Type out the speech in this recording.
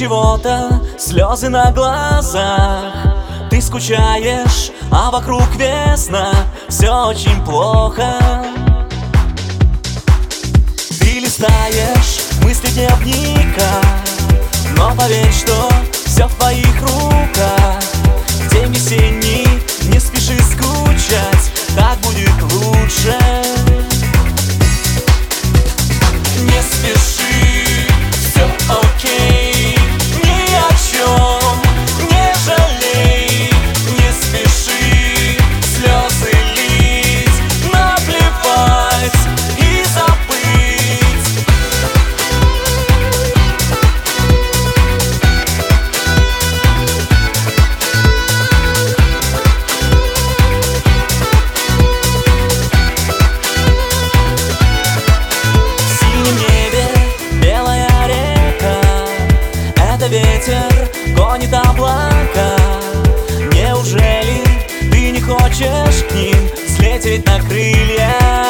чего-то слезы на глазах. Ты скучаешь, а вокруг весна, все очень плохо. Ты листаешь мысли дневника, но поверь, что все в твоих руках. День весенний, не спеши скучать, так будет лучше. Не спеши, все окей, ни о чем не жалей. Не спеши слезы лить, наплевать и забыть. В синем небе белая река, это ветер гонит облака. Неужели ты не хочешь к ним взлететь на крылья?